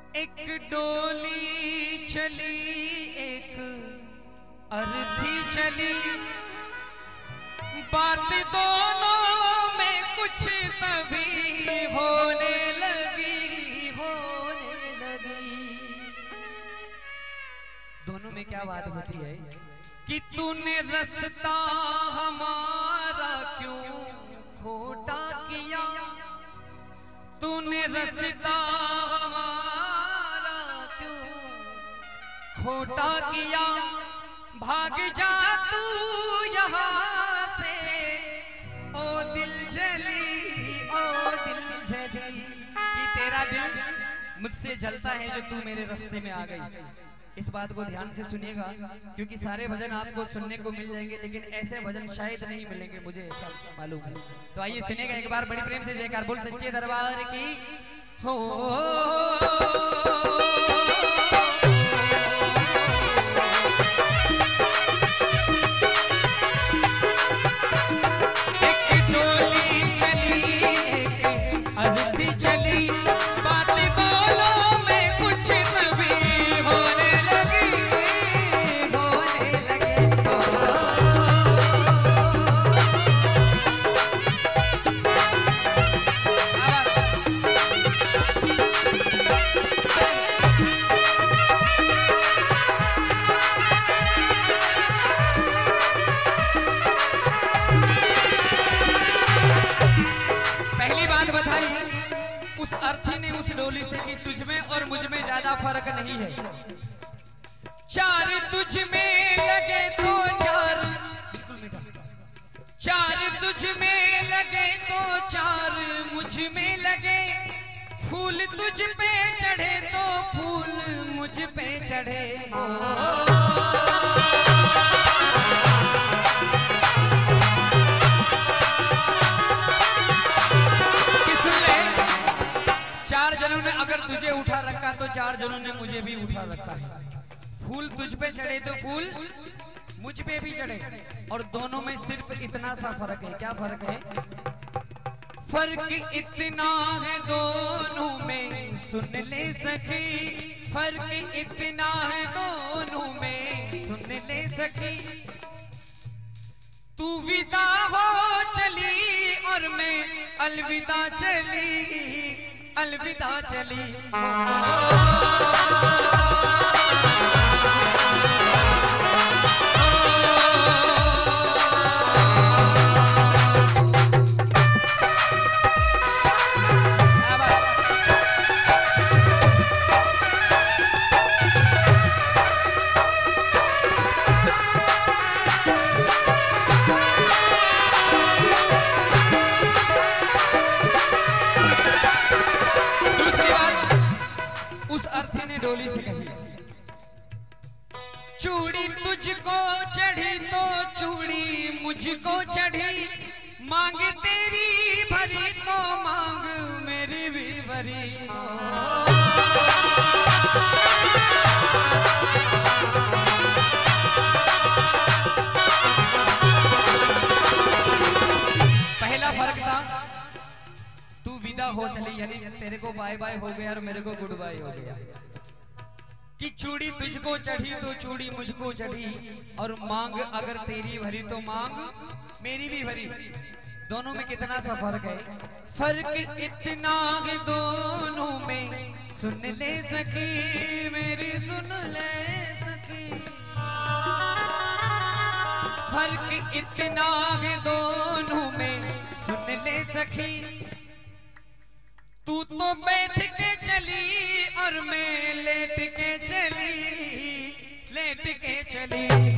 एक डोली चली एक अर्थी चली, बात दोनों में कुछ तभी होने लगी। दोनों में क्या बात होती है कि तूने रास्ता हमारा क्यों खोटा किया, तूने रास्ता हमारा क्यों खोटा किया, भाग जा तू यहाँ से ओ दिल जली, ओ दिल जली। कि तेरा दिल मुझसे जलता है जो तू मेरे रास्ते में आ गई। इस बात को ध्यान से सुनिएगा, क्योंकि सारे भजन आपको सुनने को मिल जाएंगे, लेकिन ऐसे भजन शायद नहीं मिलेंगे, मुझे ऐसा मालूम है। तो आइए सुनिएगा एक बार बड़ी प्रेम से जयकार बोल सच्चे दरबार की हो। डोली से कि तुझ में और मुझ में ज्यादा फर्क नहीं है। चार तुझ में लगे तो चार, चार तुझ में लगे तो चार मुझ में लगे, फूल तुझ पे चढ़े तो फूल मुझ पे चढ़े। चार जनों ने अगर तुझे उठा रखा तो चार जनों ने मुझे भी उठा रखा है। फूल तुझ पे चढ़े तो फूल मुझ पे भी चढ़े, और दोनों में सिर्फ इतना सा फर्क है। क्या फर्क है? फर्क इतना है दोनों में सुन ले सखी, फर्क इतना है दोनों में सुन ले सखी। तू विदा हो चली और मैं अलविदा चली, अलविदा चली। डोली से कही चूड़ी तुझको चढ़ी तो चूड़ी मुझको चढ़ी, मांग तेरी भरी तो मांग मेरी भी भरी। पहला फर्क था तू विदा हो चली, यानी तेरे को बाय बाय हो गया और मेरे को गुड बाय हो गया। कि चूड़ी तुझको चढ़ी तो चूड़ी मुझको चढ़ी, और मांग अगर तेरी भरी तो मांग मेरी भी भरी। दोनों में कितना सा फर्क है? फर्क इतना है दोनों में सुन ले सकी, मेरी सुन ले सकी। फर्क इतना है दोनों में सुन ले सखी। तू तो बैठ के चली और मैं लेट के चली, लेट के चली।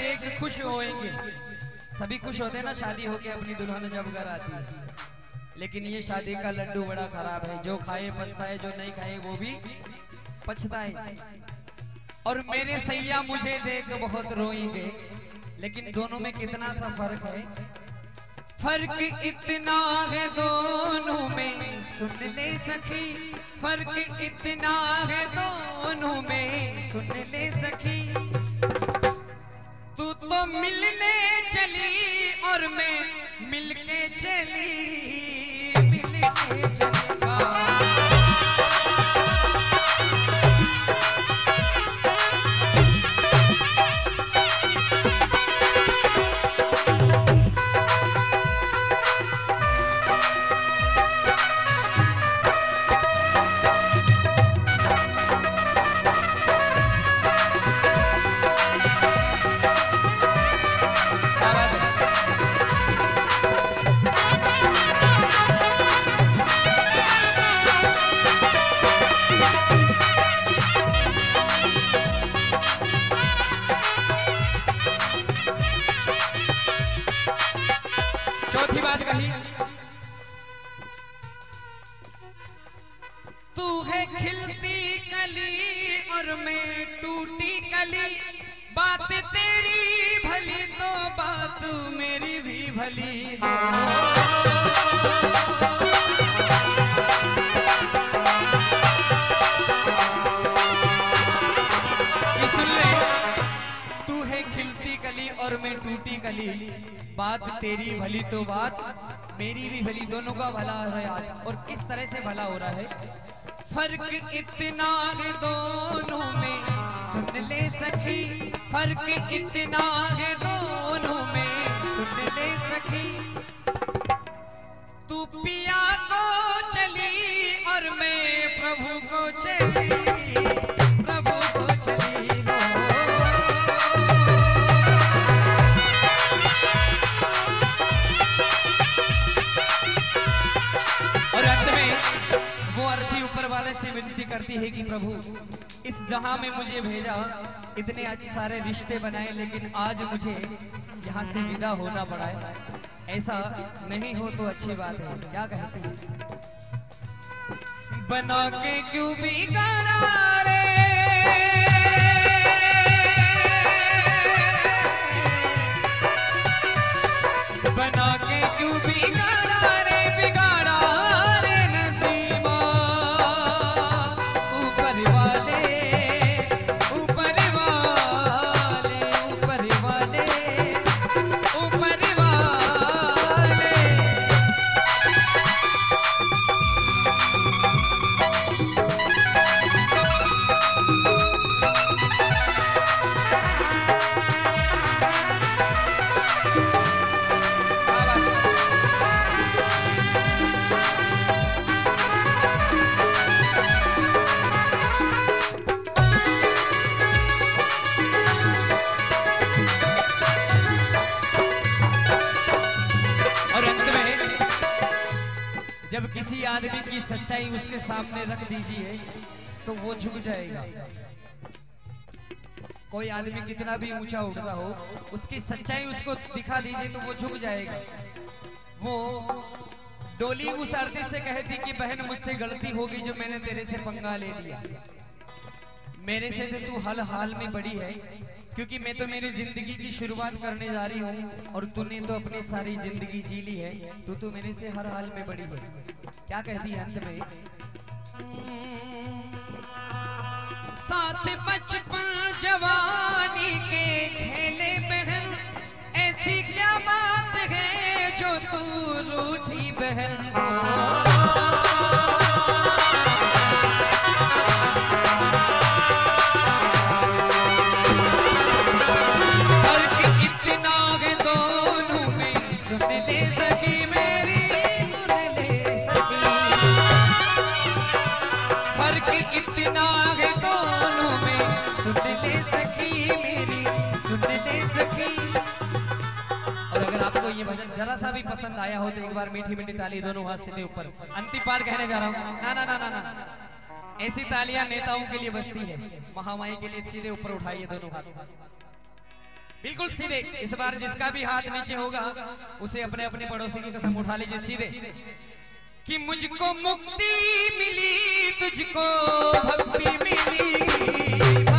देख खुश होएंगे। सभी खुश होते हैं ना शादी होके अपनी दुल्हन जब घर आती है, लेकिन ये शादी का लड्डू बड़ा खराब है। जो खाए पछताए, जो नहीं खाए वो भी पछताए। और मेरे सैया मुझे देख बहुत रोएंगे, लेकिन दोनों में कितना सा फर्क है। फर्क इतना है दोनों में, सुन ले सखी, फर्क इतना है दोनों में, सुन ले सखी। तू तो मिलने चली और मैं मिलके चली, मिलके चलेगा। चौथी बात कही, तू है खिलती कली और मैं टूटी कली। बात तेरी भली तो बात मेरी भी भली हो। तू है खिलती कली और मैं टूटी कली, बात तेरी भली तो बात मेरी भी भली। दोनों का भला है आज, और किस तरह से भला हो रहा है। फर्क इतना है दोनों में, सुन ले सखी, फर्क इतना है दोनों में, सुन ले सखी। तू पिया को चली और मैं प्रभु को चली, प्रभु को चली। से विनती करती है कि प्रभु इस जहां में मुझे भेजा, इतने अच्छे सारे रिश्ते बनाए, लेकिन आज मुझे यहाँ से विदा होना पड़ा है। ऐसा नहीं हो तो अच्छी बात है। क्या कहती है, बना के क्यों बिगाड़ा रे, बना के क्यों बिगाड़ा रे, बिगाड़ा रे नसीबा। ऊपर वाले, ऊपर वाले, ऊपर वाले, ऊपर वाले। जब किसी आदमी की सच्चाई उसके सामने रख दीजिए तो वो झुक जाएगा। कोई आदमी कितना भी ऊंचा उठता हो, उसकी सच्चाई उसको दिखा दीजिए तो वो झुक जाएगा। वो डोली उस आरती से कहती कि बहन मुझसे गलती होगी जो मैंने तेरे से पंगा ले लिया। मेरे से तो तू हल हाल में बड़ी है, क्योंकि मैं तो मेरी जिंदगी की शुरुआत करने जा रही हूँ और तूने तो अपनी सारी जिंदगी जी ली है। तू मेरे से हर हाल में बड़ी है। क्या कहती है अंत में, साथ बचपन जवानी के खेले बहन, ऐसी क्या बात है जो तू रूठी बहन। ये भजन जरा सा भी पसंद आया हो तो एक बार मीठी मीठी ताली दोनों हाथ सीधे ऊपर। अंतिम बार कहने जा रहा हूँ, ना ना ना ना ना, ऐसी तालियां नेताओं के लिए बजती है, महामाई के लिए सीधे ऊपर उठाइए दोनों हाथ। बिल्कुल सीधे। इस बार जिसका भी हाथ नीचे होगा उसे अपने अपने पड़ोसी की कसम उठा लीजिए सीधे कि मुझको मुक्ति मिली तुझको भक्ति मिली।